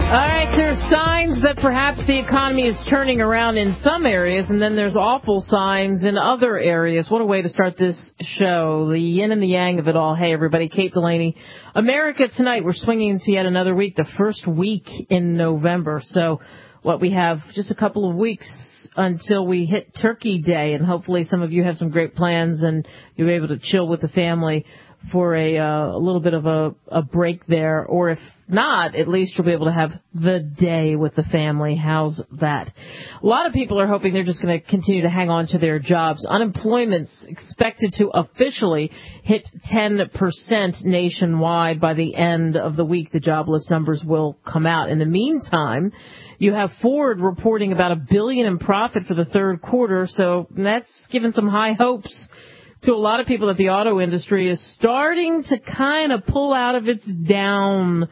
All right, there's signs that perhaps the economy is turning around in some areas, and then there's awful signs in other areas. What a way to start this show, the yin and the yang of it all. Hey, everybody, Kate Delaney. America Tonight, we're swinging into yet another week, the first week in November. So what we have just a couple of weeks until we hit Turkey Day, and hopefully some of you have some great plans and you'll be able to chill with the family for a little bit of a break there, or if not, at least you'll be able to have the day with the family. How's that? A lot of people are hoping they're just going to continue to hang on to their jobs. Unemployment's expected to officially hit 10% nationwide by the end of the week. The jobless numbers will come out. In the meantime, you have Ford reporting about $1 billion in profit for the third quarter, so that's given some high hopes to a lot of people that the auto industry is starting to kind of pull out of its downturn.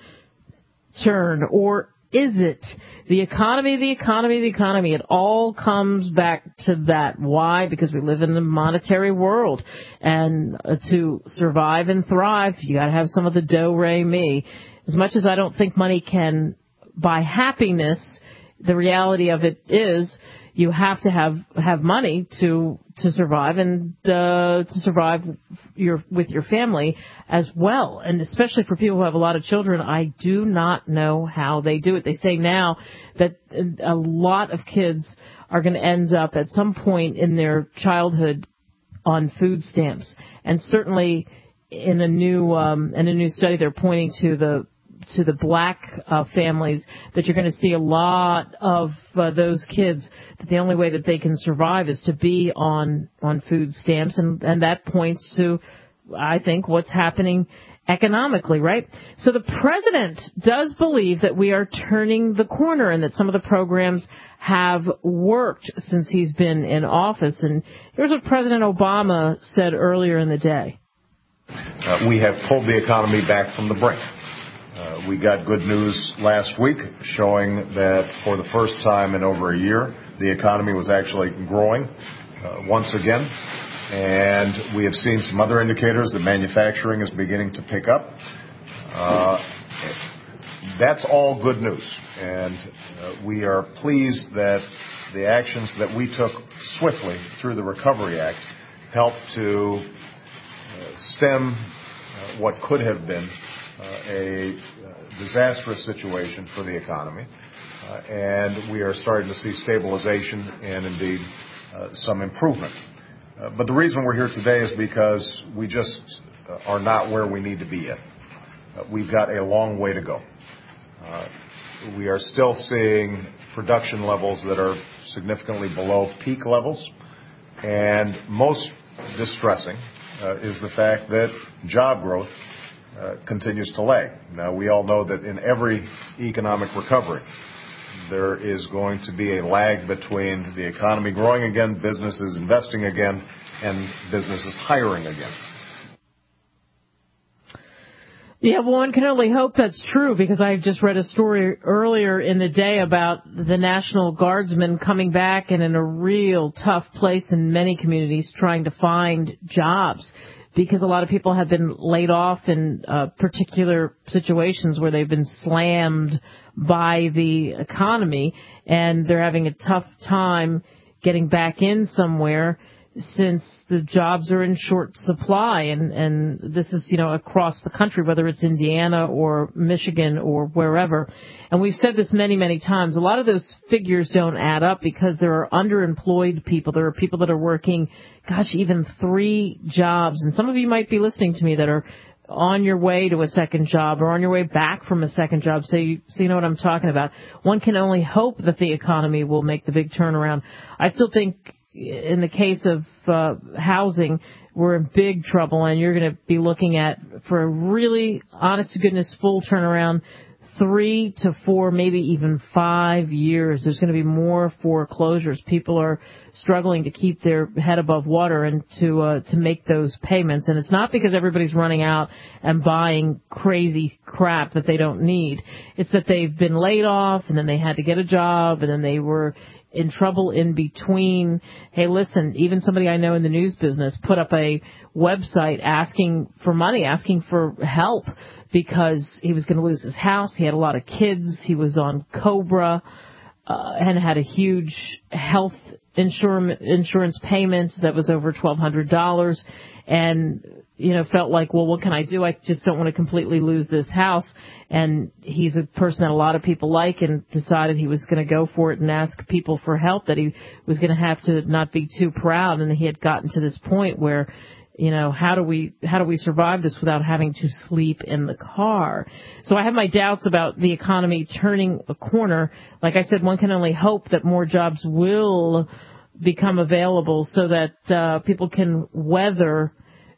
Or is it? The economy. It all comes back to that. Why? Because we live in a monetary world. And to survive and thrive, you got to have some of the do-re-mi. As much as I don't think money can buy happiness, the reality of it is you have to have money to survive and to survive with your family as well. And especially for people who have a lot of children, I do not know how they do it. They say now that a lot of kids are going to end up at some point in their childhood on food stamps. And certainly in a new study, they're pointing to the black families, that you're going to see a lot of those kids, that the only way that they can survive is to be on food stamps. And that points to, I think, what's happening economically, right? So the president does believe that we are turning the corner and that some of the programs have worked since he's been in office. And here's what President Obama said earlier in the day. We have pulled the economy back from the brink. We got good news last week showing that for the first time in over a year, the economy was actually growing once again. And we have seen some other indicators that manufacturing is beginning to pick up. That's all good news. And we are pleased that the actions that we took swiftly through the Recovery Act helped to stem what could have been a disastrous situation for the economy, and we are starting to see stabilization and indeed some improvement. But the reason we're here today is because we just are not where we need to be yet. We've got a long way to go. We are still seeing production levels that are significantly below peak levels, and most distressing is the fact that job growth continues to lag. Now, we all know that in every economic recovery, there is going to be a lag between the economy growing again, businesses investing again, and businesses hiring again. Yeah, well, one can only hope that's true, because I just read a story earlier in the day about the National Guardsmen coming back and in a real tough place in many communities trying to find jobs, because a lot of people have been laid off in particular situations where they've been slammed by the economy, and they're having a tough time getting back in somewhere since the jobs are in short supply. And this is, across the country, whether it's Indiana or Michigan or wherever. And we've said this many, many times. A lot of those figures don't add up because there are underemployed people. There are people that are working, even 3 jobs. And some of you might be listening to me that are on your way to a second job or on your way back from a second job. So you know what I'm talking about. One can only hope that the economy will make the big turnaround. I still think in the case of housing, we're in big trouble, and you're going to be looking at, for a really honest-to-goodness full turnaround, 3 to 4, maybe even 5 years. There's going to be more foreclosures. People are struggling to keep their head above water and to make those payments. And it's not because everybody's running out and buying crazy crap that they don't need. It's that they've been laid off, and then they had to get a job, and then they were in trouble in between. Hey, listen, even somebody I know in the news business put up a website asking for money, asking for help because he was going to lose his house. He had a lot of kids. He was on COBRA and had a huge health insurance payment that was over $1,200, and felt like, well, what can I do? I just don't want to completely lose this house. And he's a person that a lot of people like, and decided he was going to go for it and ask people for help, that he was going to have to not be too proud. And he had gotten to this point where, how do we survive this without having to sleep in the car? So I have my doubts about the economy turning a corner. Like I said, one can only hope that more jobs will become available so that people can weather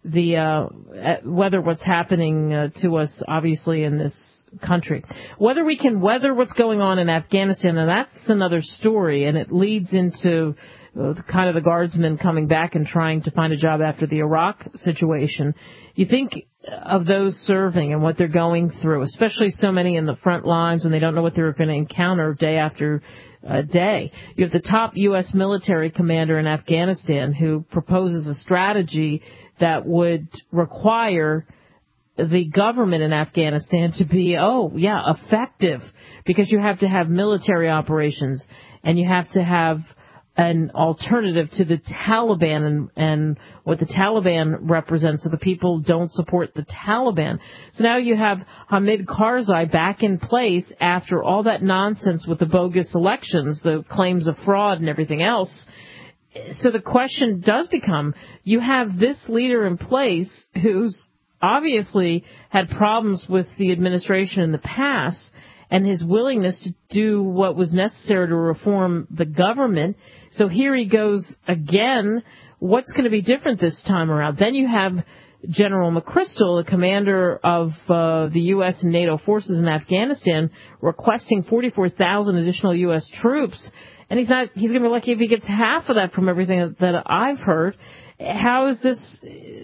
what's happening to us, obviously, in this country. Whether we can weather what's going on in Afghanistan, and that's another story, and it leads into kind of the guardsmen coming back and trying to find a job after the Iraq situation. You think of those serving and what they're going through, especially so many in the front lines when they don't know what they're going to encounter day after day. You have the top U.S. military commander in Afghanistan who proposes a strategy that would require the government in Afghanistan to be, effective, because you have to have military operations and you have to have an alternative to the Taliban and what the Taliban represents. So the people don't support the Taliban. So now you have Hamid Karzai back in place after all that nonsense with the bogus elections, the claims of fraud and everything else. So the question does become, you have this leader in place who's obviously had problems with the administration in the past, and his willingness to do what was necessary to reform the government. So here he goes again. What's going to be different this time around? Then you have General McChrystal, the commander of the U.S. and NATO forces in Afghanistan, requesting 44,000 additional U.S. troops. And he's going to be lucky if he gets half of that from everything that I've heard. How is this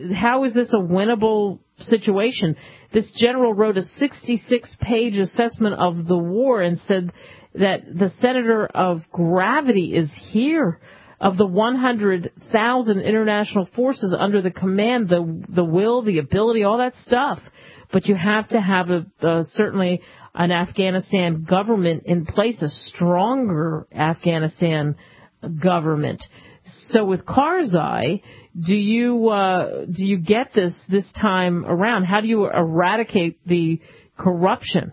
a winnable situation? This general wrote a 66-page assessment of the war and said that the center of gravity is here. Of the 100,000 international forces under the command, the will, the ability, all that stuff. But you have to have certainly an Afghanistan government in place, a stronger Afghanistan government. So with Karzai, do you get this time around? How do you eradicate the corruption?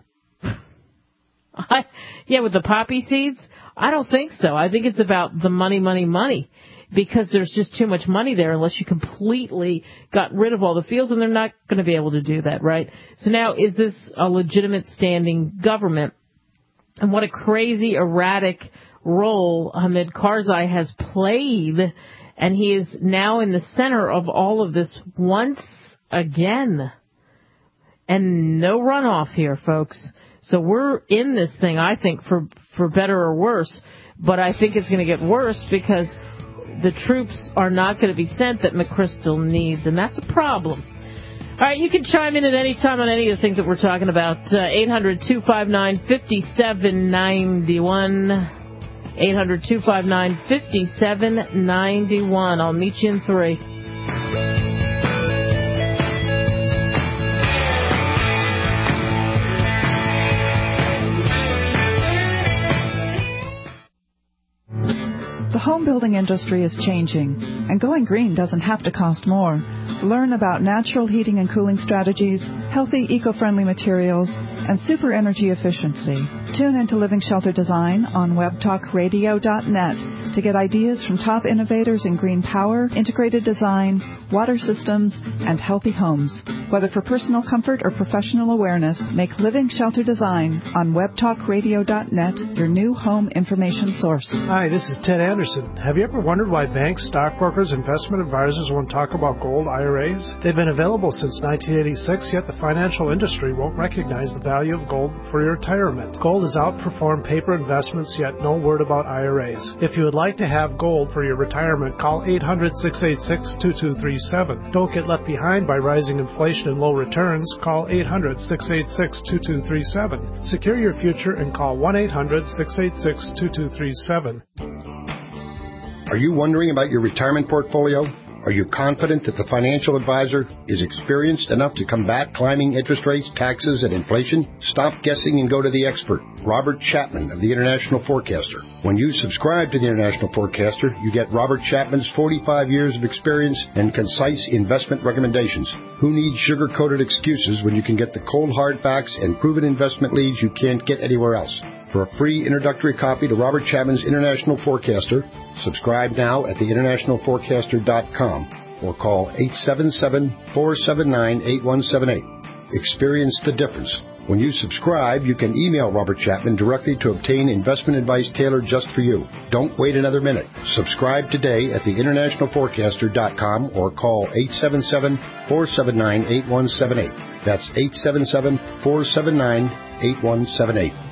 With the poppy seeds? I don't think so. I think it's about the money, because there's just too much money there unless you completely got rid of all the fields, and they're not going to be able to do that, right? So now, is this a legitimate standing government? And what a crazy, erratic role Hamid Karzai has played, and he is now in the center of all of this once again. And no runoff here, folks. So we're in this thing, I think, for better or worse. But I think it's going to get worse because the troops are not going to be sent that McChrystal needs, and that's a problem. All right, you can chime in at any time on any of the things that we're talking about. 800-259-5791. 800-259-5791. I'll meet you in 3. The home building industry is changing, and going green doesn't have to cost more. Learn about natural heating and cooling strategies, healthy eco-friendly materials, and super energy efficiency. Tune into Living Shelter Design on webtalkradio.net to get ideas from top innovators in green power, integrated design, water systems, and healthy homes. Whether for personal comfort or professional awareness, make Living Shelter Design on webtalkradio.net your new home information source. Hi, this is Ted Anderson. Have you ever wondered why banks, stockbrokers, investment advisors won't talk about gold IRAs? They've been available since 1986, yet the financial industry won't recognize the value of gold for your retirement. Gold has outperformed paper investments, yet no word about IRAs. If you would like to have gold for your retirement, call 800-686-2237. Don't get left behind by rising inflation and low returns. Call 800-686-2237. Secure your future and call 1-800-686-2237. Are you wondering about your retirement portfolio? Are you confident that the financial advisor is experienced enough to combat climbing interest rates, taxes, and inflation? Stop guessing and go to the expert, Robert Chapman of the International Forecaster. When you subscribe to the International Forecaster, you get Robert Chapman's 45 years of experience and concise investment recommendations. Who needs sugar-coated excuses when you can get the cold hard facts and proven investment leads you can't get anywhere else? For a free introductory copy to Robert Chapman's International Forecaster, subscribe now at theInternationalForecaster.com or call 877-479-8178. Experience the difference. When you subscribe, you can email Robert Chapman directly to obtain investment advice tailored just for you. Don't wait another minute. Subscribe today at theInternationalForecaster.com or call 877-479-8178. That's 877-479-8178.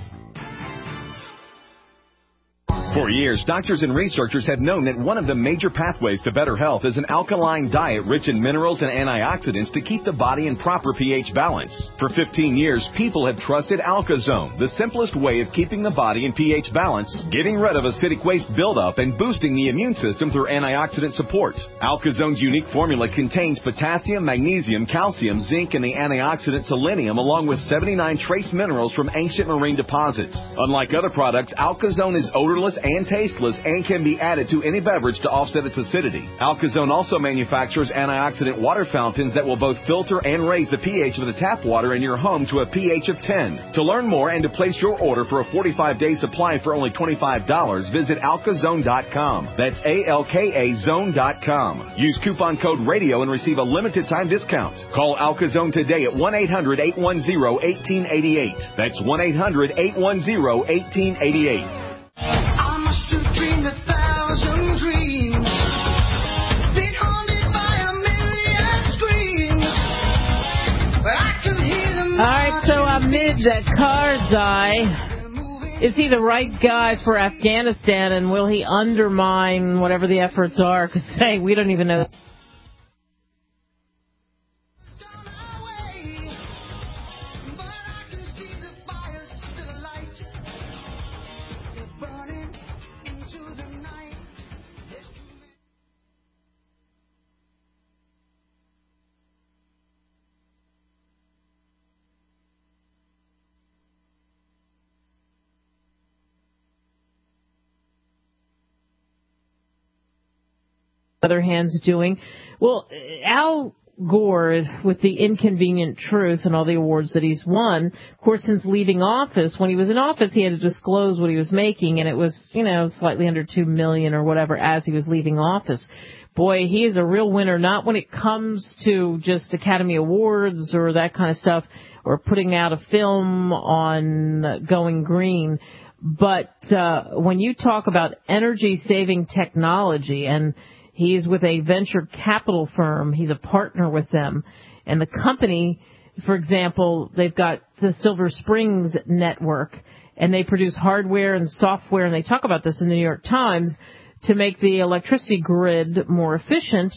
For years, doctors and researchers have known that one of the major pathways to better health is an alkaline diet rich in minerals and antioxidants to keep the body in proper pH balance. For 15 years, people have trusted AlkaZone, the simplest way of keeping the body in pH balance, getting rid of acidic waste buildup, and boosting the immune system through antioxidant support. AlkaZone's unique formula contains potassium, magnesium, calcium, zinc, and the antioxidant selenium, along with 79 trace minerals from ancient marine deposits. Unlike other products, AlkaZone is odorless and tasteless and can be added to any beverage to offset its acidity. AlkaZone also manufactures antioxidant water fountains that will both filter and raise the pH of the tap water in your home to a pH of 10. To learn more and to place your order for a 45-day supply for only $25, visit alkazone.com. That's ALKA zone.com. Use coupon code RADIO and receive a limited time discount. Call AlkaZone today at 1-800-810-1888. That's 1-800-810-1888. Dreamed 1,000 dreams, been haunted by a million screams. I can hear them. All right, so Hamid Karzai, is he the right guy for Afghanistan, and will he undermine whatever the efforts are? Because, hey, we don't even know. Other hands doing. Well, Al Gore, with the Inconvenient Truth and all the awards that he's won, of course, since leaving office, when he was in office, he had to disclose what he was making, and it was, slightly under $2 million or whatever as he was leaving office. Boy, he is a real winner, not when it comes to just Academy Awards or that kind of stuff, or putting out a film on going green, but when you talk about energy-saving technology, and he's with a venture capital firm. He's a partner with them. And the company, for example, they've got the Silver Springs network, and they produce hardware and software, and they talk about this in the New York Times, to make the electricity grid more efficient.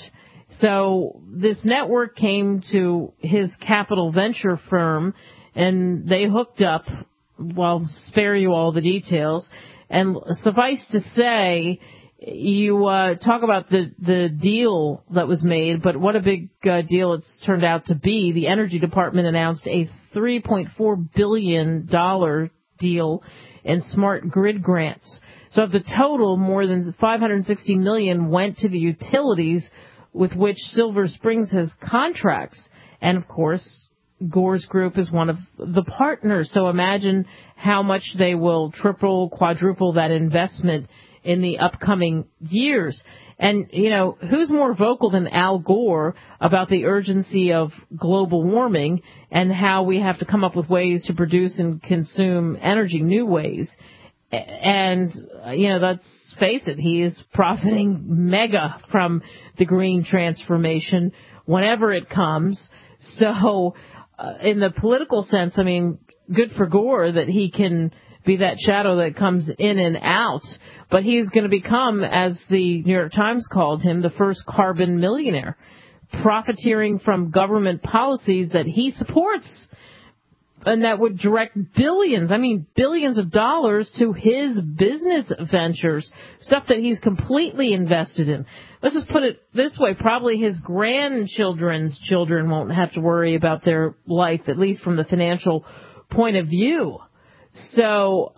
So this network came to his capital venture firm, and they hooked up. Well, I'll spare you all the details. And suffice to say, you talk about the deal that was made, but what a big deal it's turned out to be. The Energy Department announced a $3.4 billion deal in smart grid grants. So of the total, more than $560 million went to the utilities with which Silver Springs has contracts. And, of course, Gore's group is one of the partners. So imagine how much they will triple, quadruple that investment in the upcoming years. And, who's more vocal than Al Gore about the urgency of global warming and how we have to come up with ways to produce and consume energy, new ways. And, let's face it, he is profiting mega from the green transformation whenever it comes. So, in the political sense, good for Gore that he can be that shadow that comes in and out. But he's going to become, as the New York Times called him, the first carbon millionaire, profiteering from government policies that he supports. and that would direct billions of dollars to his business ventures, stuff that he's completely invested in. Let's just put it this way. Probably his grandchildren's children won't have to worry about their life, at least from the financial point of view. So,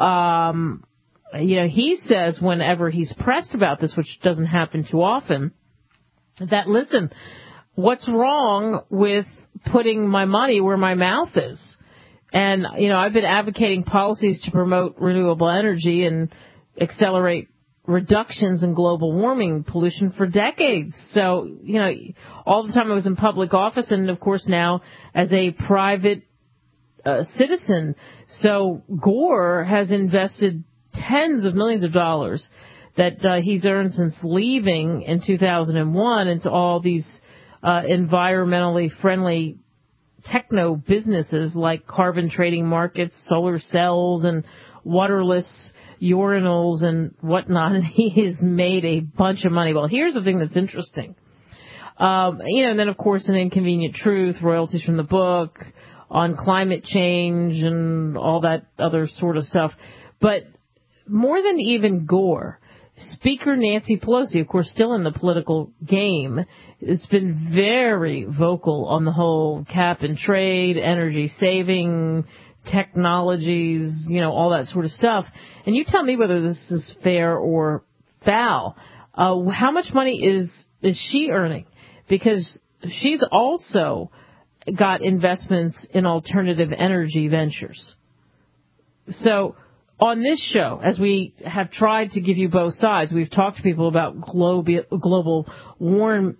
he says whenever he's pressed about this, which doesn't happen too often, that, listen, what's wrong with putting my money where my mouth is? And, I've been advocating policies to promote renewable energy and accelerate reductions in global warming pollution for decades. So, all the time I was in public office and, of course, now as a private citizen. So Gore has invested tens of millions of dollars that he's earned since leaving in 2001 into all these environmentally friendly techno businesses like carbon trading markets, solar cells, and waterless urinals and whatnot. And he has made a bunch of money. Well, here's the thing that's interesting. And then, of course, An Inconvenient Truth, royalties from the book, on climate change and all that other sort of stuff. But more than even Gore, Speaker Nancy Pelosi, of course, still in the political game, has been very vocal on the whole cap and trade, energy saving, technologies, all that sort of stuff. And you tell me whether this is fair or foul. How much money is she earning? Because she's also got investments in alternative energy ventures. So on this show, as we have tried to give you both sides, we've talked to people about global warming,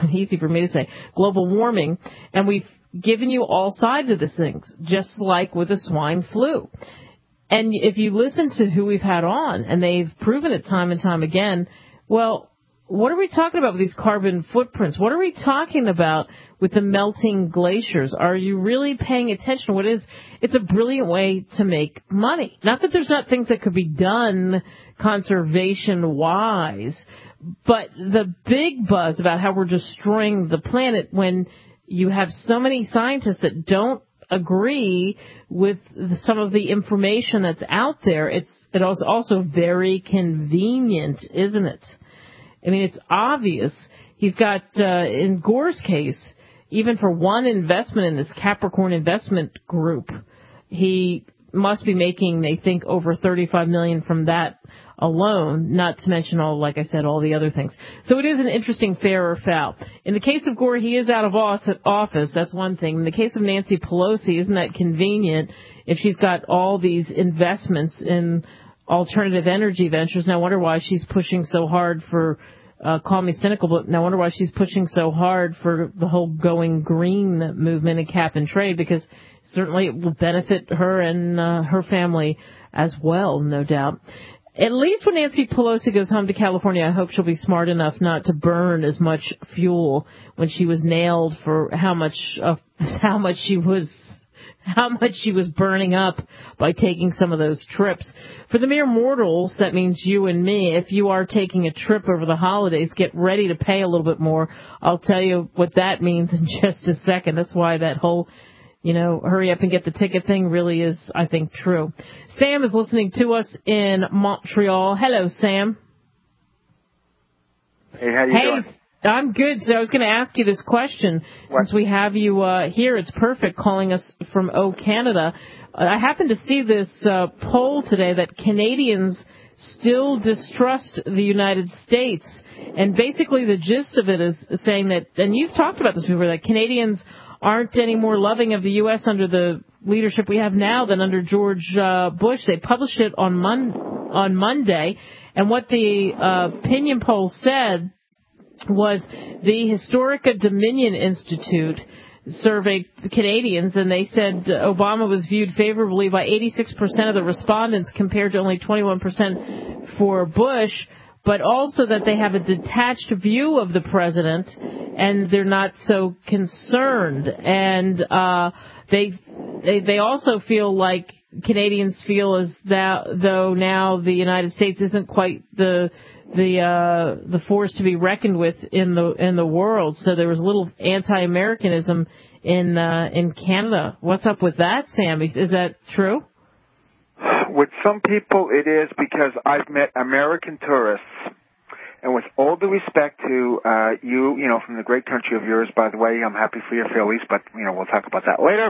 and we've given you all sides of this thing, just like with the swine flu. And if you listen to who we've had on, and they've proven it time and time again, well, what are we talking about with these carbon footprints? What are we talking about with the melting glaciers? Are you really paying attention to what it is? It's a brilliant way to make money. Not that there's not things that could be done conservation-wise, but the big buzz about how we're destroying the planet when you have so many scientists that don't agree with some of the information that's out there, it is also very convenient, isn't it? I mean, it's obvious. He's got, in Gore's case, even for one investment in this Capricorn Investment Group, he must be making, they think, over $35 million from that alone, not to mention all, like I said, all the other things. So it is an interesting fair or foul. In the case of Gore, he is out of office. That's one thing. In the case of Nancy Pelosi, isn't that convenient if she's got all these investments in alternative energy ventures? Now I wonder why she's pushing so hard for, call me cynical, but now I wonder why she's pushing so hard for the whole going green movement and cap and trade, because certainly it will benefit her and her family as well, no doubt. At least when Nancy Pelosi goes home to California, I hope she'll be smart enough not to burn as much fuel when she was nailed for how much she was burning up by taking some of those trips. For the mere mortals, that means you and me, if you are taking a trip over the holidays, get ready to pay a little bit more. I'll tell you what that means in just a second. That's why that whole, hurry up and get the ticket thing really is, I think, true. Sam is listening to us in Montreal. Hello, Sam. Hey, how you doing? I'm good. So I was going to ask you this question. Since we have you here, it's perfect, calling us from Canada. I happened to see this poll today that Canadians still distrust the United States. And basically the gist of it is saying that, and you've talked about this before, that Canadians aren't any more loving of the U.S. under the leadership we have now than under George Bush. They published it on Monday. And what the opinion poll said was the Historica Dominion Institute surveyed Canadians, and they said Obama was viewed favorably by 86% of the respondents compared to only 21% for Bush, but also that they have a detached view of the president and they're not so concerned. And they also feel like Canadians feel as though now the United States isn't quite the force to be reckoned with in the world. So there was a little anti-Americanism in Canada. What's up with that, Sam? Is that true? With some people, it is, because I've met American tourists. And with all due respect to you know, from the great country of yours, by the way, I'm happy for your Phillies, but, you know, we'll talk about that later.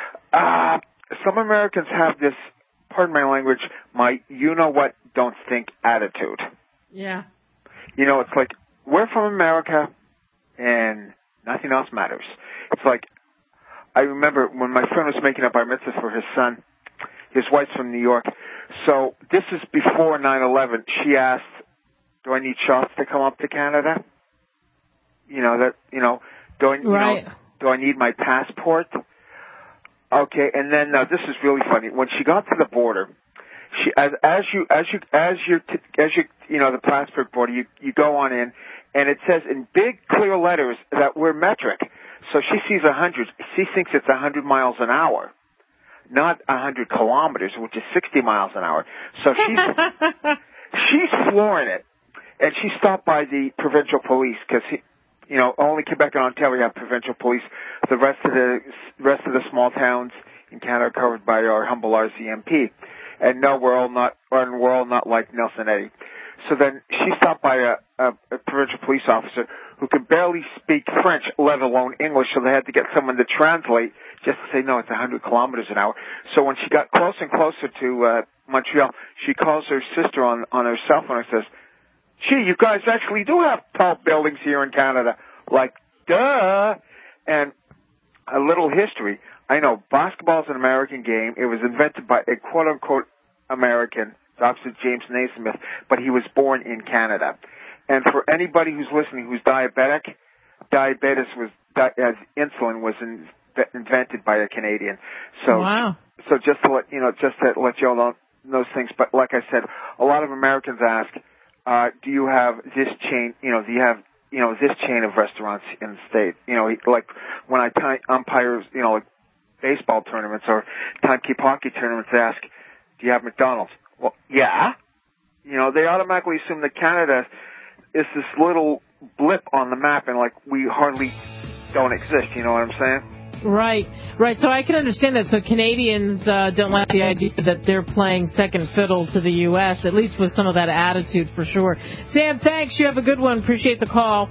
Some Americans have this, pardon my language, my you-know-what, don't think attitude. Yeah. You know, it's like, we're from America, and nothing else matters. It's like, I remember when my friend was making a bar mitzvah for his son, his wife's from New York, so this is before 9/11, she asked, do I need shots to come up to Canada? You know, do I need my passport? Okay, and then this is really funny. When she got to the border, she as you know, the passport border, you go on in, and it says in big clear letters that we're metric. So she sees 100. She thinks it's 100 miles an hour, not 100 kilometers, which is 60 miles an hour. So she's flooring it. And she stopped by the provincial police because, you know, only Quebec and Ontario have provincial police. The rest of the small towns in Canada are covered by our humble RCMP. And no, we're all not like Nelson Eddy. So then she stopped by a provincial police officer who could barely speak French, let alone English, so they had to get someone to translate just to say, no, it's 100 kilometers an hour. So when she got closer and closer to Montreal, she calls her sister on her cell phone and says, gee, you guys actually do have tall buildings here in Canada. Like, duh. And a little history. I know basketball is an American game. It was invented by a quote-unquote American, it's opposite James Naismith, but he was born in Canada. And for anybody who's listening who's diabetic, diabetes as insulin was invented by a Canadian. So, wow. So just to let you all know those things. But like I said, a lot of Americans ask, do you have this chain, do you have, this chain of restaurants in the state? You know, like when I umpire, like baseball tournaments or timekeep hockey tournaments, they ask, do you have McDonald's? Well, yeah. They automatically assume that Canada is this little blip on the map and like we hardly don't exist, you know what I'm saying? Right. So I can understand that. So Canadians don't like the idea that they're playing second fiddle to the U.S., at least with some of that attitude for sure. Sam, thanks. You have a good one. Appreciate the call.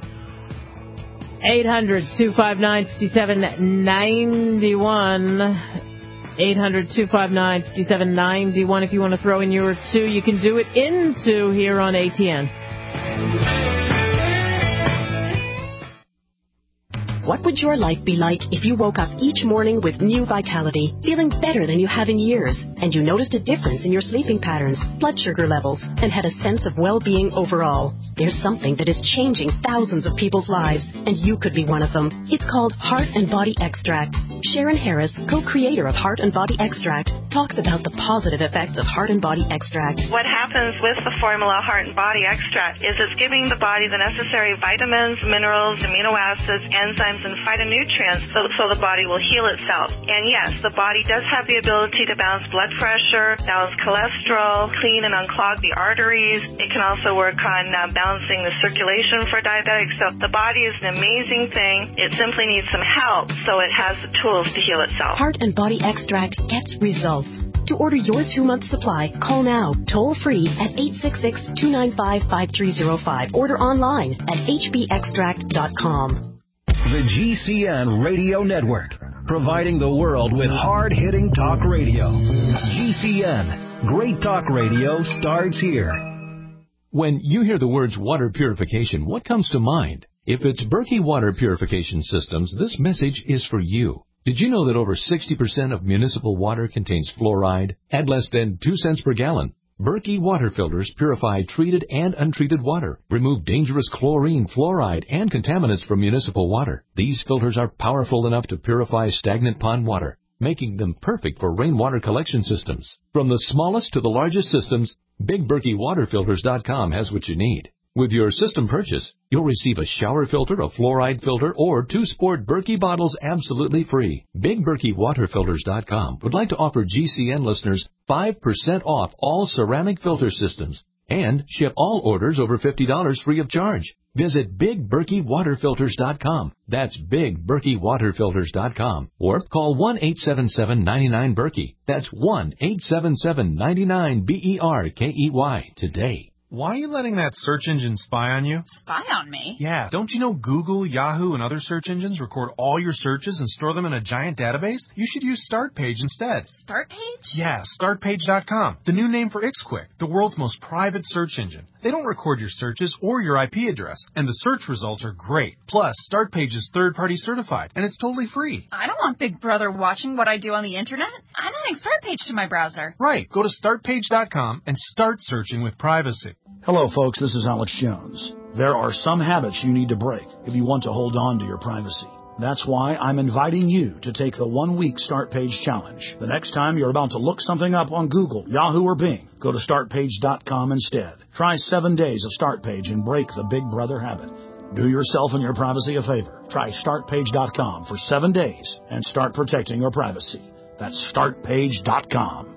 800-259-5791. 800-259-5791. If you want to throw in your two, you can do it into here on ATN. What would your life be like if you woke up each morning with new vitality, feeling better than you have in years, and you noticed a difference in your sleeping patterns, blood sugar levels, and had a sense of well-being overall? There's something that is changing thousands of people's lives, and you could be one of them. It's called Heart and Body Extract. Sharon Harris, co-creator of Heart and Body Extract, talks about the positive effects of Heart and Body Extract. What happens with the formula Heart and Body Extract is it's giving the body the necessary vitamins, minerals, amino acids, enzymes, and phytonutrients so the body will heal itself. And yes, the body does have the ability to balance blood pressure, balance cholesterol, clean and unclog the arteries. It can also work on balancing the circulation for diabetics. So the body is an amazing thing. It simply needs some help so it has the tools to heal itself. Heart and Body Extract gets results. To order your 2-month supply, call now, toll free at 866-295-5305. Order online at hbextract.com. The GCN Radio Network, providing the world with hard-hitting talk radio. GCN, great talk radio starts here. When you hear the words water purification, what comes to mind? If it's Berkey Water Purification Systems, this message is for you. Did you know that over 60% of municipal water contains fluoride at less than 2 cents per gallon? Berkey water filters purify treated and untreated water, remove dangerous chlorine, fluoride, and contaminants from municipal water. These filters are powerful enough to purify stagnant pond water, making them perfect for rainwater collection systems. From the smallest to the largest systems, BigBerkeyWaterFilters.com has what you need. With your system purchase, you'll receive a shower filter, a fluoride filter, or 2 Sport Berkey bottles absolutely free. BigBerkeyWaterFilters.com would like to offer GCN listeners 5% off all ceramic filter systems and ship all orders over $50 free of charge. Visit BigBerkeyWaterFilters.com. That's BigBerkeyWaterFilters.com. Or call 1-877-99-BERKEY. That's 1-877-99-BERKEY today. Why are you letting that search engine spy on you? Spy on me? Yeah, don't you know Google, Yahoo, and other search engines record all your searches and store them in a giant database? You should use StartPage instead. StartPage? Yeah, StartPage.com, the new name for Ixquick, the world's most private search engine. They don't record your searches or your IP address, and the search results are great. Plus, StartPage is third-party certified, and it's totally free. I don't want Big Brother watching what I do on the internet. I'm adding StartPage to my browser. Right, go to StartPage.com and start searching with privacy. Hello, folks. This is Alex Jones. There are some habits you need to break if you want to hold on to your privacy. That's why I'm inviting you to take the 1-week StartPage challenge. The next time you're about to look something up on Google, Yahoo, or Bing, go to StartPage.com instead. Try 7 days of StartPage and break the Big Brother habit. Do yourself and your privacy a favor. Try StartPage.com for 7 days and start protecting your privacy. That's StartPage.com.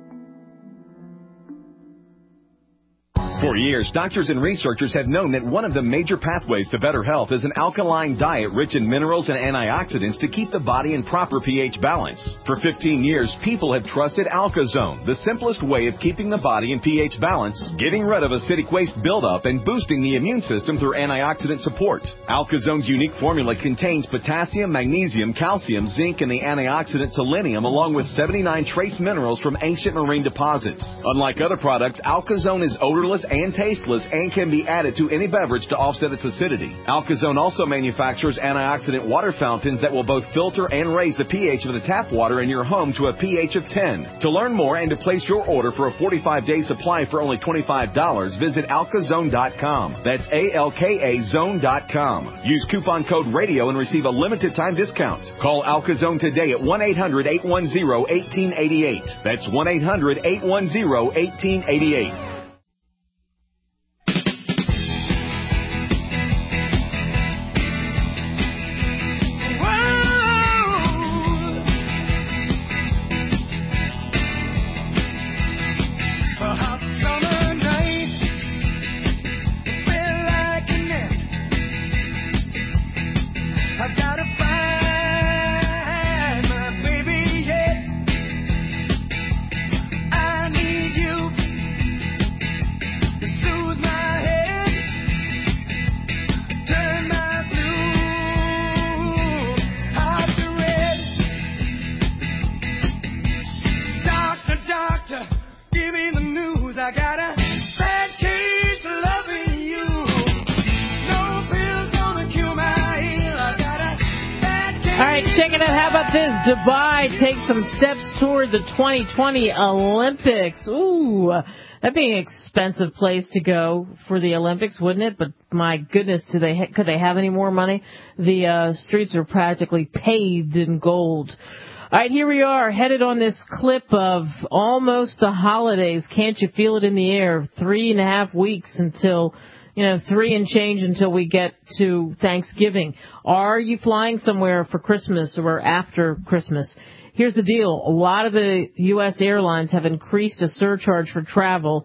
For years, doctors and researchers have known that one of the major pathways to better health is an alkaline diet rich in minerals and antioxidants to keep the body in proper pH balance. For 15 years, people have trusted AlkaZone, the simplest way of keeping the body in pH balance, getting rid of acidic waste buildup, and boosting the immune system through antioxidant support. AlkaZone's unique formula contains potassium, magnesium, calcium, zinc, and the antioxidant selenium, along with 79 trace minerals from ancient marine deposits. Unlike other products, AlkaZone is odorless and tasteless and can be added to any beverage to offset its acidity. AlkaZone also manufactures antioxidant water fountains that will both filter and raise the pH of the tap water in your home to a pH of 10. To learn more and to place your order for a 45-day supply for only $25, visit AlkaZone.com. That's ALKA Zone.com. Use coupon code RADIO and receive a limited time discount. Call AlkaZone today at 1-800-810-1888. That's 1-800-810-1888. Dubai takes some steps toward the 2020 Olympics. Ooh, that'd be an expensive place to go for the Olympics, wouldn't it? But my goodness, could they have any more money? The streets are practically paved in gold. All right, here we are, headed on this clip of almost the holidays. Can't you feel it in the air? 3.5 weeks until... 3 and change until we get to Thanksgiving. Are you flying somewhere for Christmas or after Christmas? Here's the deal. A lot of the U.S. airlines have increased a surcharge for travel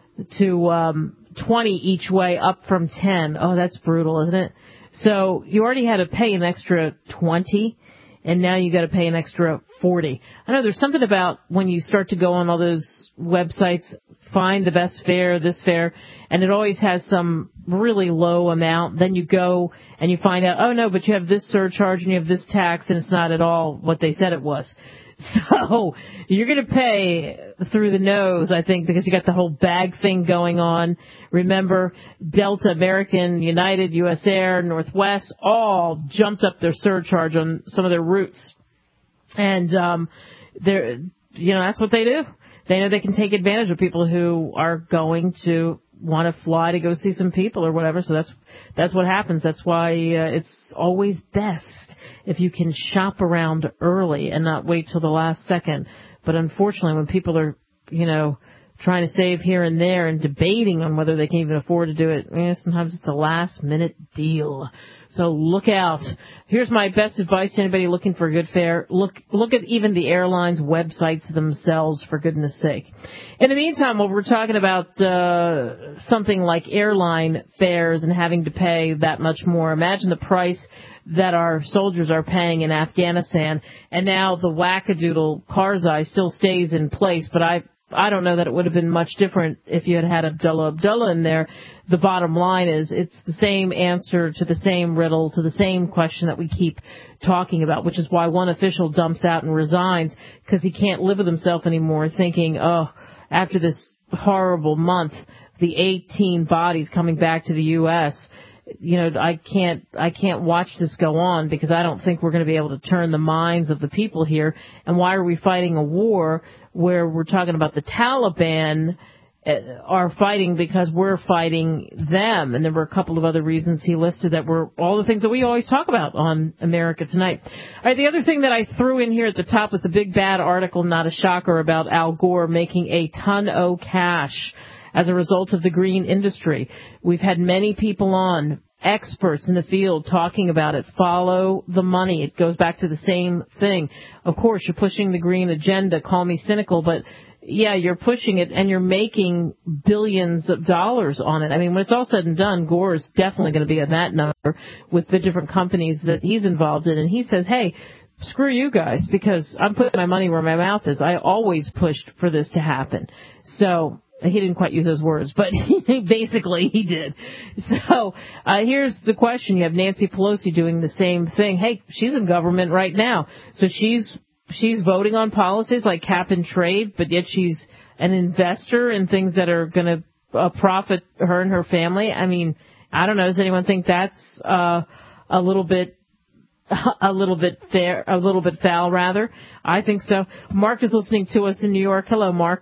to 20 each way, up from 10. Oh, that's brutal, isn't it? So you already had to pay an extra 20, and now you got to pay an extra 40. I know there's something about when you start to go on all those websites, find the best fare, this fare, and it always has some really low amount. Then you go and you find out, oh no, but you have this surcharge and you have this tax, and it's not at all what they said it was. So you're going to pay through the nose, I think, because you got the whole bag thing going on. Remember, Delta, American, United, US Air, Northwest, all jumped up their surcharge on some of their routes. And that's what they do. They know they can take advantage of people who are going to want to fly to go see some people or whatever. So that's what happens. That's why it's always best if you can shop around early and not wait till the last second. But unfortunately, when people are, trying to save here and there and debating on whether they can even afford to do it. Sometimes it's a last-minute deal. So look out. Here's my best advice to anybody looking for a good fare. Look at even the airlines' websites themselves, for goodness sake. In the meantime, while we're talking about something like airline fares and having to pay that much more, imagine the price that our soldiers are paying in Afghanistan. And now the wackadoodle Karzai still stays in place, but I don't know that it would have been much different if you had had Abdullah in there. The bottom line is it's the same answer to the same riddle, to the same question that we keep talking about, which is why one official dumps out and resigns because he can't live with himself anymore, thinking, after this horrible month, the 18 bodies coming back to the U.S., I can't watch this go on because I don't think we're going to be able to turn the minds of the people here. And why are we fighting a war where we're talking about the Taliban are fighting because we're fighting them? And there were a couple of other reasons he listed that were all the things that we always talk about on America Tonight. All right, the other thing that I threw in here at the top was the big bad article, not a shocker, about Al Gore making a ton o' cash as a result of the green industry. We've had many people on, experts in the field, talking about it. Follow the money. It goes back to the same thing. Of course, you're pushing the green agenda. Call me cynical, but yeah, you're pushing it and you're making billions of dollars on it. I mean, when it's all said and done, Gore is definitely going to be at that number with the different companies that he's involved in. And he says, hey, screw you guys, because I'm putting my money where my mouth is. I always pushed for this to happen. So he didn't quite use those words, but basically he did. So here's the question. You have Nancy Pelosi doing the same thing. Hey, she's in government right now. So she's voting on policies like cap and trade, but yet she's an investor in things that are going to profit her and her family. I mean, I don't know. Does anyone think that's a little bit fair, a little bit foul, rather? I think so. Mark is listening to us in New York. Hello, Mark.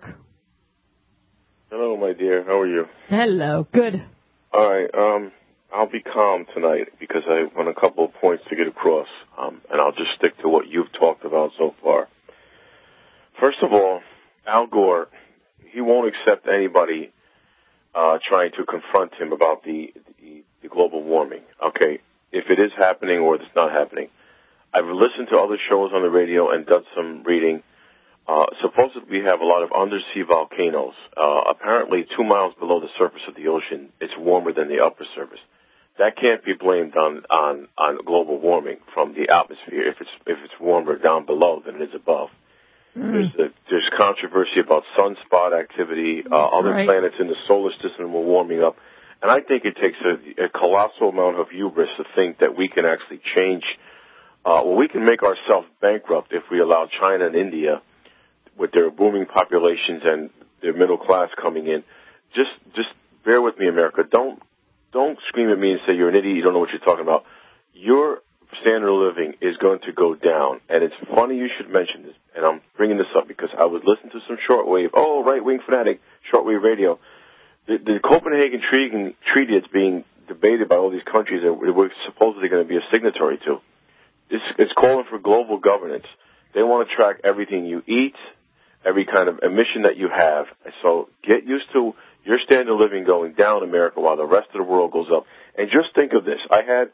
Hello, my dear. How are you? Hello. Good. All right. I'll be calm tonight because I want a couple of points to get across, and I'll just stick to what you've talked about so far. First of all, Al Gore, he won't accept anybody trying to confront him about the global warming. Okay, if it is happening or it's not happening. I've listened to other shows on the radio and done some reading. Supposedly we have a lot of undersea volcanoes. Apparently 2 miles below the surface of the ocean, it's warmer than the upper surface. That can't be blamed on global warming from the atmosphere. If it's warmer down below than it is above. There's controversy about sunspot activity. Other planets in the solar system are warming up. And I think it takes a colossal amount of hubris to think that we can actually change. We can make ourselves bankrupt if we allow China and India, with their booming populations and their middle class coming in. Just bear with me, America. Don't scream at me and say you're an idiot, you don't know what you're talking about. Your standard of living is going to go down. And it's funny you should mention this. And I'm bringing this up because I was listening to some shortwave, right-wing fanatic, shortwave radio. The Copenhagen Treaty that's being debated by all these countries that we're supposedly going to be a signatory to, it's calling for global governance. They want to track everything you eat, every kind of emission that you have. So get used to your standard of living going down, America, while the rest of the world goes up. And just think of this. I had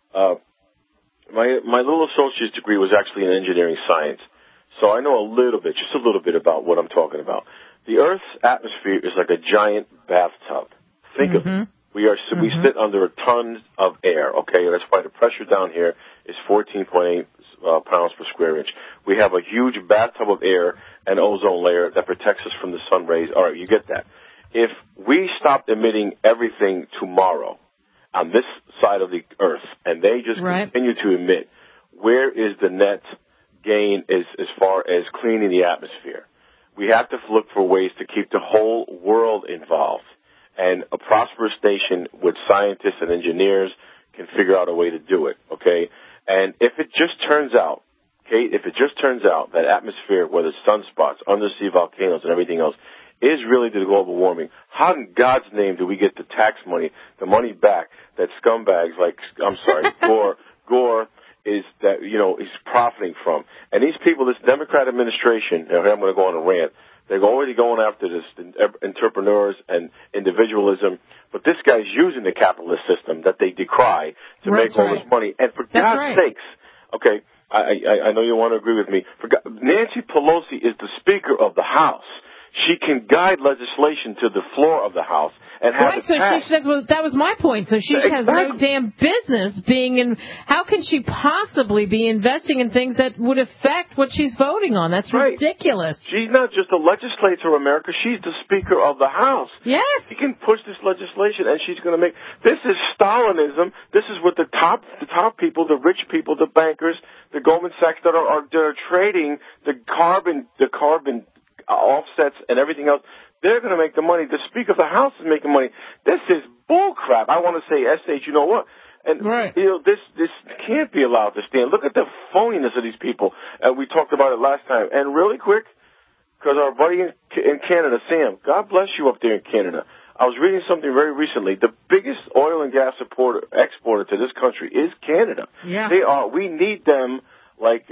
my little associate's degree was actually in engineering science. So I know just a little bit about what I'm talking about. The Earth's atmosphere is like a giant bathtub. Think of it. We sit under a ton of air, okay? That's why the pressure down here is 14.8 pounds per square inch. We have a huge bathtub of air and ozone layer that protects us from the sun rays. All right, you get that. If we stopped emitting everything tomorrow on this side of the Earth and they just continue to emit, where is the net gain as far as cleaning the atmosphere? We have to look for ways to keep the whole world involved. And a prosperous nation with scientists and engineers can figure out a way to do it, okay? And if it just turns out, Kate, that atmosphere, whether it's sunspots, undersea volcanoes, and everything else, is really due to global warming, how in God's name do we get the tax money, the money back that scumbags like, Gore is that, he's profiting from? And these people, this Democrat administration, I'm going to go on a rant, They're already going after this entrepreneurs and individualism. But this guy's using the capitalist system that they decry to make all this money. And for God's sakes, okay, I know you want to agree with me. Nancy Pelosi is the Speaker of the House. She can guide legislation to the floor of the House and have it passed. That was my point. So she has no damn business being in. How can she possibly be investing in things that would affect what she's voting on? That's ridiculous. She's not just a legislator of America. She's the Speaker of the House. Yes. She can push this legislation, and she's going to make. This is Stalinism. This is what the top people, the rich people, the bankers, the Goldman Sachs that are trading the carbon offsets and everything else. They're going to make the money. The Speaker of the House is making money. This is bullcrap. I want to say, SH, you know what? And this can't be allowed to stand. Look at the phoniness of these people. We talked about it last time. And really quick, because our buddy in Canada, Sam, God bless you up there in Canada. I was reading something very recently. The biggest oil and gas exporter to this country is Canada. Yeah. They are. We need them like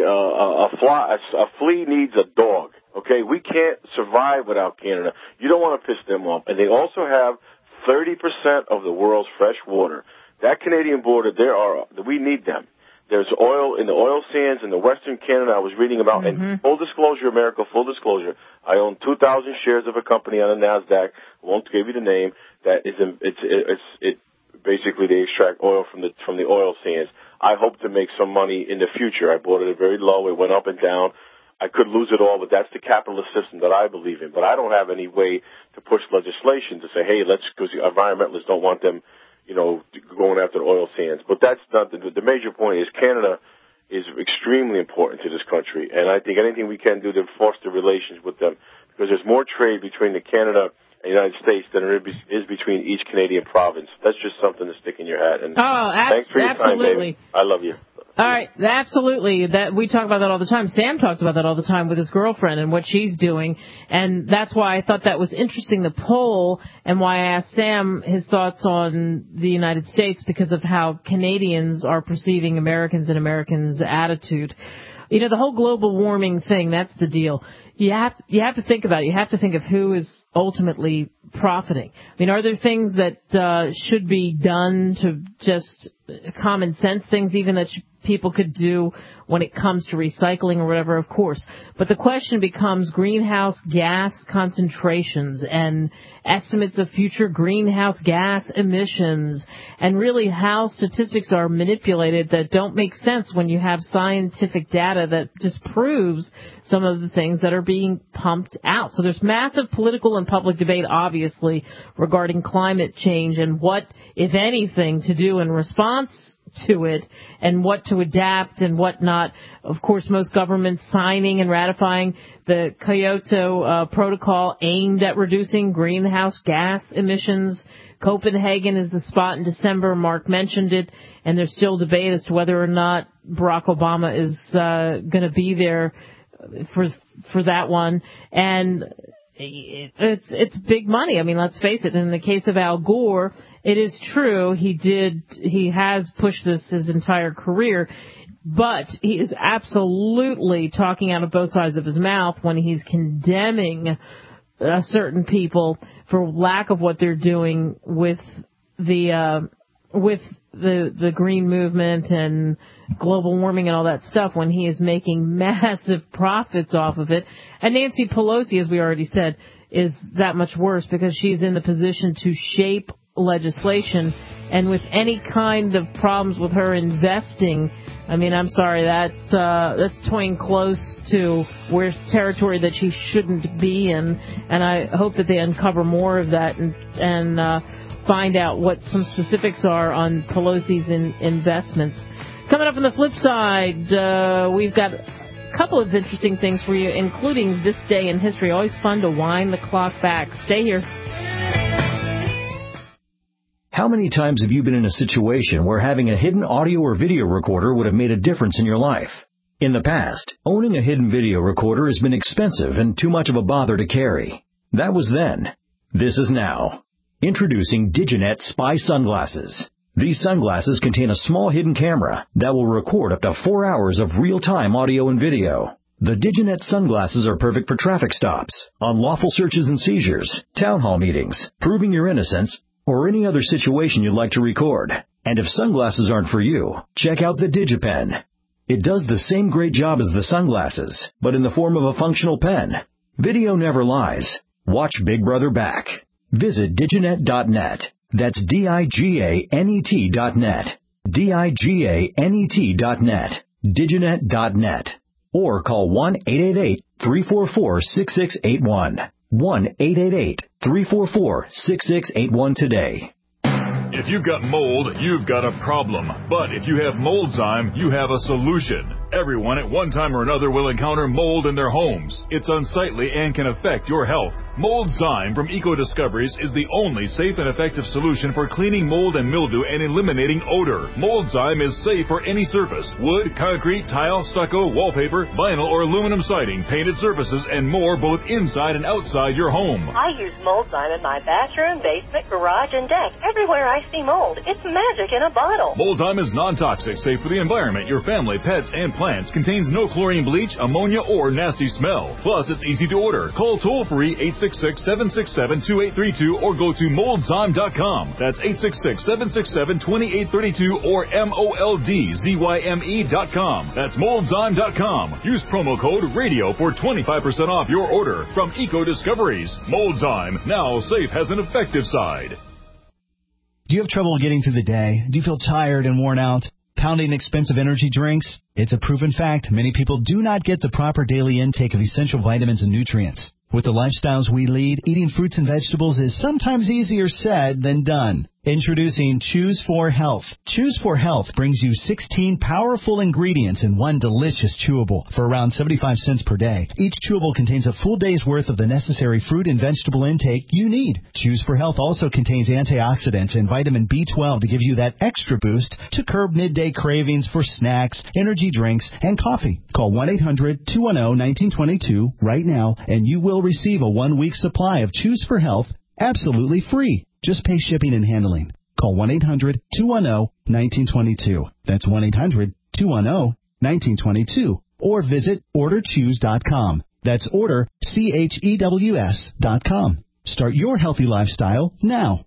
a flea needs a dog. Okay, we can't survive without Canada. You don't want to piss them off. And they also have 30% of the world's fresh water. That Canadian border, we need them. There's oil in the oil sands in the Western Canada I was reading about. And full disclosure, America, full disclosure, I own 2,000 shares of a company on the NASDAQ. I won't give you the name. That is, it basically they extract oil from the oil sands. I hope to make some money in the future. I bought it at very low. It went up and down. I could lose it all, but that's the capitalist system that I believe in. But I don't have any way to push legislation to say, hey, because the environmentalists don't want them, going after the oil sands. But that's not the major point. Is Canada is extremely important to this country, and I think anything we can do to foster relations with them, because there's more trade between Canada and the United States than there is between each Canadian province. That's just something to stick in your hat. And thanks for your time, baby. I love you. All right, absolutely. That we talk about that all the time. Sam talks about that all the time with his girlfriend and what she's doing, and that's why I thought that was interesting, the poll, and why I asked Sam his thoughts on the United States because of how Canadians are perceiving Americans and Americans' attitude. The whole global warming thing, that's the deal. You have to think about it. You have to think of who is ultimately profiting. I mean, are there things that should be done to just common sense things even that people could do when it comes to recycling or whatever? Of course. But the question becomes greenhouse gas concentrations and estimates of future greenhouse gas emissions, and really how statistics are manipulated that don't make sense when you have scientific data that disproves some of the things that are being pumped out. So there's massive political and public debate, obviously, regarding climate change and what, if anything, to do in response to it and what to adapt and what not. Of course, most governments signing and ratifying the Kyoto Protocol aimed at reducing greenhouse gas emissions. Copenhagen is the spot in December. Mark mentioned it, and there's still debate as to whether or not Barack Obama is going to be there for that one. And it's big money. I mean, let's face it. In the case of Al Gore, it is true he has pushed this his entire career, but he is absolutely talking out of both sides of his mouth when he's condemning certain people for lack of what they're doing with the green movement and global warming and all that stuff, when he is making massive profits off of it. And Nancy Pelosi, as we already said, is that much worse because she's in the position to shape legislation, and with any kind of problems with her investing, I mean, I'm sorry, that's toying close to where territory that she shouldn't be in, and I hope that they uncover more of that and find out what some specifics are on Pelosi's investments. Coming up on the flip side, we've got a couple of interesting things for you, including this day in history. Always fun to wind the clock back. Stay here. How many times have you been in a situation where having a hidden audio or video recorder would have made a difference in your life? In the past, owning a hidden video recorder has been expensive and too much of a bother to carry. That was then. This is now. Introducing Diginet Spy Sunglasses. These sunglasses contain a small hidden camera that will record up to 4 hours of real-time audio and video. The Diginet sunglasses are perfect for traffic stops, unlawful searches and seizures, town hall meetings, proving your innocence, or any other situation you'd like to record. And if sunglasses aren't for you, check out the DigiPen. It does the same great job as the sunglasses, but in the form of a functional pen. Video never lies. Watch Big Brother back. Visit diginet.net. That's DIGANET.net. DIGANET.net. Diginet.net. Or call 1-888-344-6681. 1-888-344-6681 today. If you've got mold, you've got a problem. But if you have Moldzyme, you have a solution. Everyone at one time or another will encounter mold in their homes. It's unsightly and can affect your health. Moldzyme from Eco Discoveries is the only safe and effective solution for cleaning mold and mildew and eliminating odor. Moldzyme is safe for any surface: wood, concrete, tile, stucco, wallpaper, vinyl or aluminum siding, painted surfaces, and more, both inside and outside your home. I use Moldzyme in my bathroom, basement, garage, and deck. Everywhere I see mold, it's magic in a bottle. Moldzyme is non-toxic, safe for the environment, your family, pets, and plants. Contains no chlorine, bleach, ammonia, or nasty smell. Plus, it's easy to order. Call toll-free 866-767-2832 or go to Moldzyme.com. That's 866-767-2832 or MOLDZYME.com. That's Moldzyme.com. Use promo code RADIO for 25% off your order from Eco Discoveries. Moldzyme. Now safe has an effective side. Do you have trouble getting through the day? Do you feel tired and worn out? Pounding expensive energy drinks? It's a proven fact. Many people do not get the proper daily intake of essential vitamins and nutrients. With the lifestyles we lead, eating fruits and vegetables is sometimes easier said than done. Introducing Choose 4 Health. Choose 4 Health brings you 16 powerful ingredients in one delicious chewable for around 75 cents per day. Each chewable contains a full day's worth of the necessary fruit and vegetable intake you need. Choose 4 Health also contains antioxidants and vitamin B12 to give you that extra boost to curb midday cravings for snacks, energy drinks, and coffee. Call 1-800-210-1922 right now, and you will receive a 1-week supply of Choose 4 Health absolutely free. Just pay shipping and handling. Call 1-800-210-1922. That's 1-800-210-1922. Or visit orderchoose.com. That's orderchews.com. Start your healthy lifestyle now.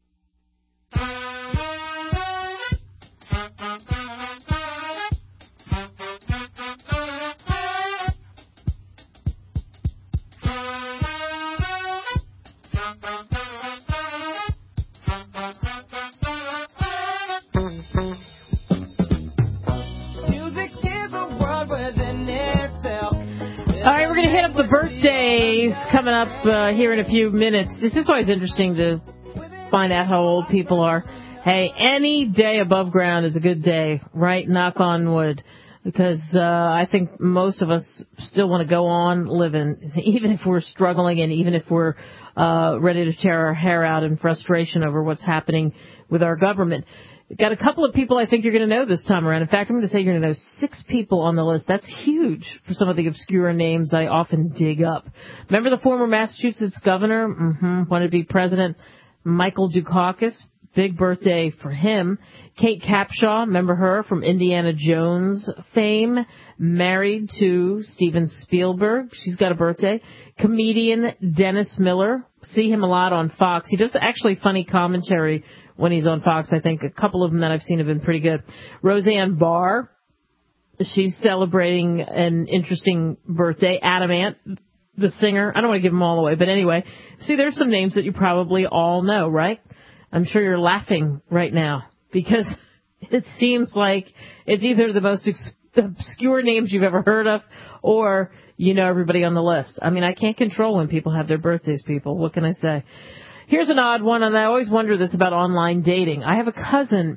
The birthdays coming up here in a few minutes. It's just always interesting to find out how old people are. Hey, any day above ground is a good day, right? Knock on wood. Because I think most of us still want to go on living, even if we're struggling and even if we're ready to tear our hair out in frustration over what's happening with our government. Got a couple of people I think you're going to know this time around. In fact, I'm going to say you're going to know 6 people on the list. That's huge for some of the obscure names I often dig up. Remember the former Massachusetts governor? Wanted to be president, Michael Dukakis. Big birthday for him. Kate Capshaw, remember her from Indiana Jones fame? Married to Steven Spielberg. She's got a birthday. Comedian Dennis Miller. See him a lot on Fox. He does actually funny commentary when he's on Fox. I think a couple of them that I've seen have been pretty good. Roseanne Barr, she's celebrating an interesting birthday. Adam Ant, the singer. I don't want to give them all away, but anyway. See, there's some names that you probably all know, right? I'm sure you're laughing right now because it seems like it's either the most obscure names you've ever heard of or you know everybody on the list. I mean, I can't control when people have their birthdays, people. What can I say? Here's an odd one, and I always wonder this about online dating. I have a cousin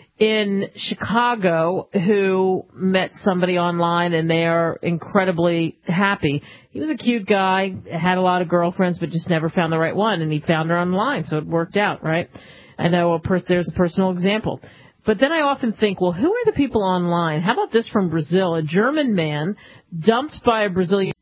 in Chicago who met somebody online, and they are incredibly happy. He was a cute guy, had a lot of girlfriends, but just never found the right one, and he found her online, so it worked out, right? I know there's a personal example. But then I often think, well, who are the people online? How about this from Brazil? A German man dumped by a Brazilian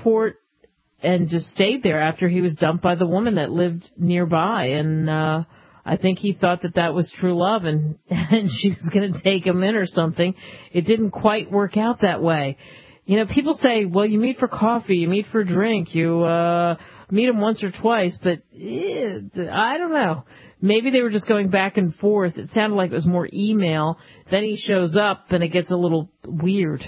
carport and just stayed there after he was dumped by the woman that lived nearby. And I think he thought that was true love, and she was going to take him in or something. It didn't quite work out that way. You know, people say, well, you meet for coffee, you meet for a drink, you meet them once or twice, but I don't know. Maybe they were just going back and forth. It sounded like it was more email. Then he shows up, and it gets a little weird.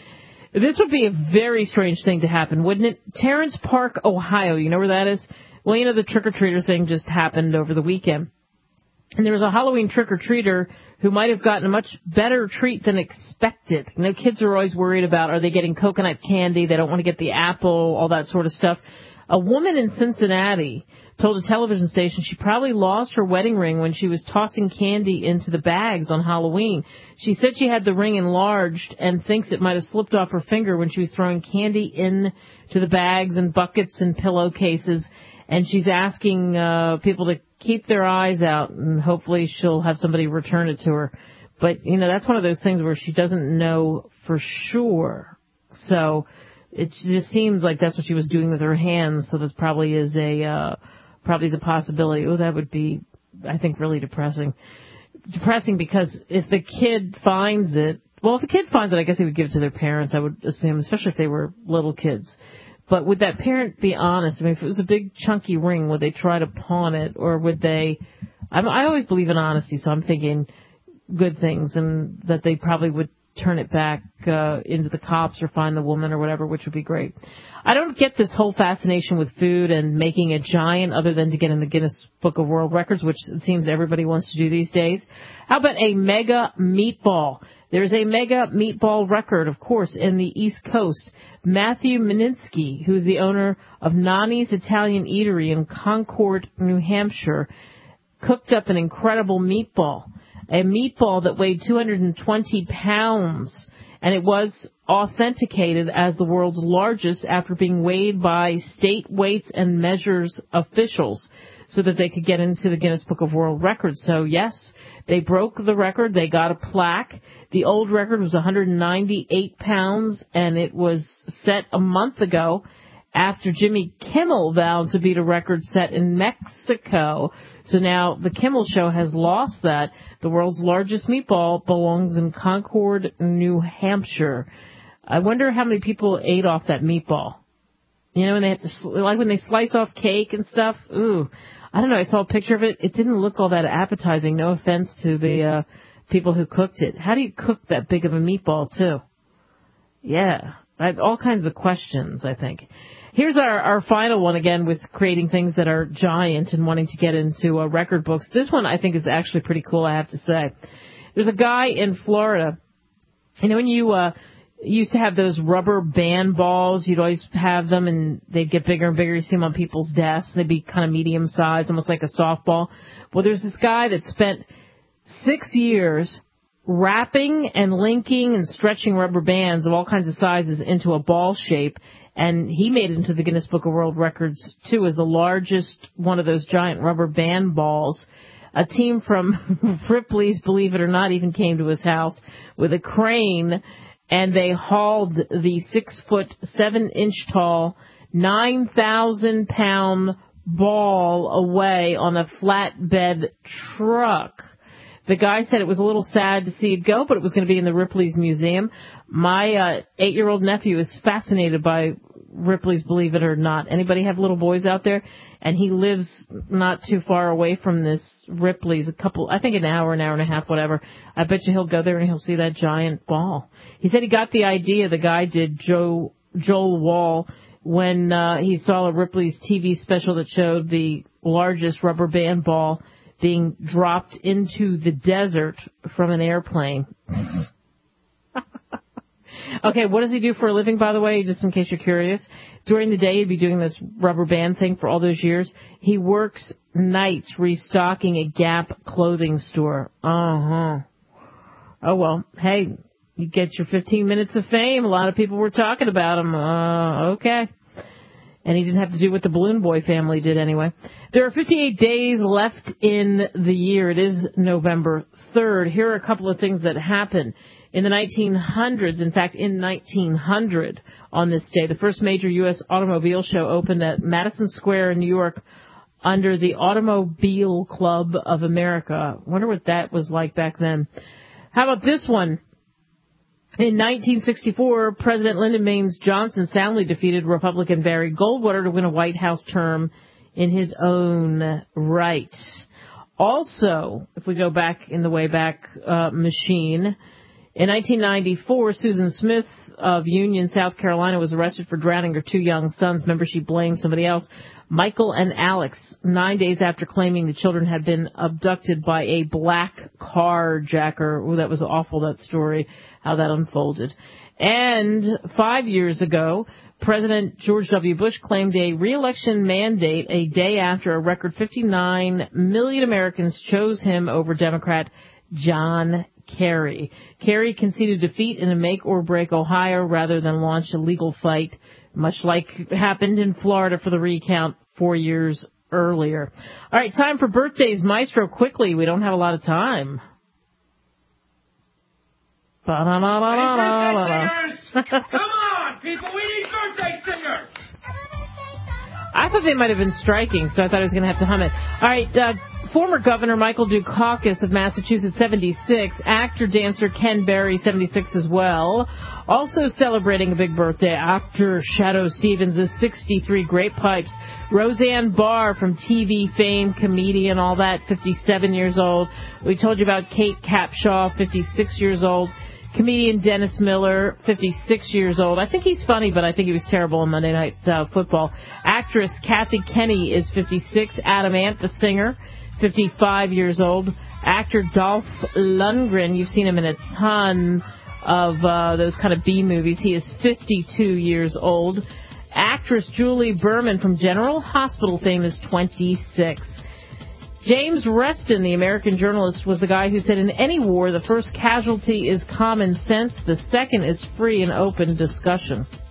This would be a very strange thing to happen, wouldn't it? Terrence Park, Ohio, you know where that is? Well, you know, the trick-or-treater thing just happened over the weekend. And there was a Halloween trick-or-treater who might have gotten a much better treat than expected. You know, kids are always worried about, are they getting coconut candy? They don't want to get the apple, all that sort of stuff. A woman in Cincinnati told a television station she probably lost her wedding ring when she was tossing candy into the bags on Halloween. She said she had the ring enlarged and thinks it might have slipped off her finger when she was throwing candy into the bags and buckets and pillowcases. And she's asking people to keep their eyes out, and hopefully she'll have somebody return it to her. But, you know, that's one of those things where she doesn't know for sure. So it just seems like that's what she was doing with her hands, so that probably is a possibility. Oh, that would be, I think, really depressing. Depressing because if the kid finds it, I guess he would give it to their parents, I would assume, especially if they were little kids. But would that parent be honest? I mean, if it was a big chunky ring, would they try to pawn it, or would they? I always believe in honesty, so I'm thinking good things, and that they probably would turn it back into the cops or find the woman or whatever, which would be great. I don't get this whole fascination with food and making a giant other than to get in the Guinness Book of World Records, which it seems everybody wants to do these days. How about a mega meatball? There's a mega meatball record, of course, in the East Coast. Matthew Mininsky, who's the owner of Nani's Italian Eatery in Concord, New Hampshire, cooked up an incredible meatball. A meatball that weighed 220 pounds, and it was authenticated as the world's largest after being weighed by state weights and measures officials so that they could get into the Guinness Book of World Records. So, yes, they broke the record. They got a plaque. The old record was 198 pounds, and it was set a month ago after Jimmy Kimmel vowed to beat a record set in Mexico. So now the Kimmel Show has lost that. The world's largest meatball belongs in Concord, New Hampshire. I wonder how many people ate off that meatball. You know, when they have to, like when they slice off cake and stuff. Ooh, I don't know. I saw a picture of it. It didn't look all that appetizing. No offense to the people who cooked it. How do you cook that big of a meatball, too? Yeah, I have all kinds of questions, I think. Here's our final one again with creating things that are giant and wanting to get into record books. This one I think is actually pretty cool, I have to say. There's a guy in Florida. You know, when you used to have those rubber band balls, you'd always have them and they'd get bigger and bigger. You see them on people's desks. They'd be kind of medium sized, almost like a softball. Well, there's this guy that spent 6 years wrapping and linking and stretching rubber bands of all kinds of sizes into a ball shape. And he made it into the Guinness Book of World Records, too, as the largest one of those giant rubber band balls. A team from Ripley's, believe it or not, even came to his house with a crane, and they hauled the 6-foot, 7-inch tall, 9,000-pound ball away on a flatbed truck. The guy said it was a little sad to see it go, but it was going to be in the Ripley's Museum. My 8-year-old nephew is fascinated by Ripley's, believe it or not. Anybody have little boys out there? And he lives not too far away from this Ripley's, I think an hour and a half, whatever. I bet you he'll go there and he'll see that giant ball. He said he got the idea, the guy did, Joel Wall, when he saw a Ripley's TV special that showed the largest rubber band ball being dropped into the desert from an airplane. Okay, what does he do for a living, by the way, just in case you're curious? During the day, he'd be doing this rubber band thing for all those years. He works nights restocking a Gap clothing store. Uh-huh. Oh, well, hey, you get your 15 minutes of fame. A lot of people were talking about him. Okay. And he didn't have to do what the Balloon Boy family did anyway. There are 58 days left in the year. It is November 3rd. Here are a couple of things that happened. In the 1900s, in fact, in 1900, on this day, the first major U.S. automobile show opened at Madison Square in New York under the Automobile Club of America. I wonder what that was like back then. How about this one? In 1964, President Lyndon Baines Johnson soundly defeated Republican Barry Goldwater to win a White House term in his own right. Also, if we go back in the Wayback Machine, in 1994, Susan Smith of Union, South Carolina, was arrested for drowning her two young sons. Remember, she blamed somebody else, Michael and Alex, 9 days after claiming the children had been abducted by a black carjacker. Oh, that was awful, that story, how that unfolded. And 5 years ago, President George W. Bush claimed a re-election mandate a day after a record 59 million Americans chose him over Democrat John Kerry. Kerry conceded defeat in a make-or-break Ohio rather than launch a legal fight, much like happened in Florida for the recount 4 years earlier. All right, time for birthdays. Maestro, quickly. We don't have a lot of time. Come on, people, we need birthday singers! I thought they might have been striking, so I thought I was going to have to hum it. All right, former Governor Michael Dukakis of Massachusetts, 76. Actor, dancer Ken Berry, 76 as well. Also celebrating a big birthday, actor Shadow Stevens is 63. Great pipes. Roseanne Barr from TV fame, comedian, all that, 57 years old. We told you about Kate Capshaw, 56 years old. Comedian Dennis Miller, 56 years old. I think he's funny, but I think he was terrible on Monday Night Football. Actress Kathy Kenny is 56. Adam Ant, the singer, 55 years old. Actor Dolph Lundgren, you've seen him in a ton of those kind of B movies. He is 52 years old. Actress Julie Berman from General Hospital fame is 26. James Reston, the American journalist, was the guy who said, in any war, the first casualty is common sense, the second is free and open discussion.